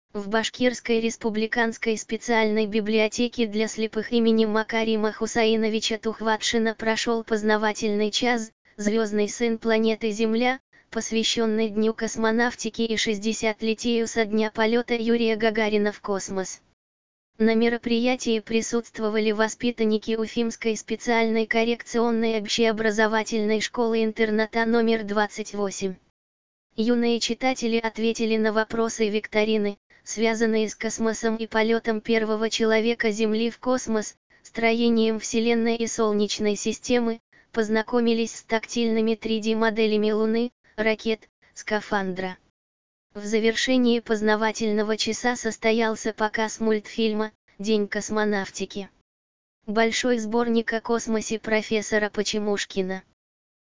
В Башкирской республиканской специальной библиотеке для слепых имени Макарима Хусаиновича Тухватшина прошел познавательный час «Звездный сын планеты Земля», посвященный Дню космонавтики и 60-летию со дня полета Юрия Гагарина в космос. На мероприятии присутствовали воспитанники Уфимской специальной коррекционной общеобразовательной школы-интерната номер 28. Юные читатели ответили на вопросы викторины, связанные с космосом и полетом первого человека Земли в космос, строением Вселенной и Солнечной системы, познакомились с тактильными 3D-моделями Луны, ракет, скафандра. В завершении познавательного часа состоялся показ мультфильма «День космонавтики». Большой сборник о космосе профессора Почемушкина.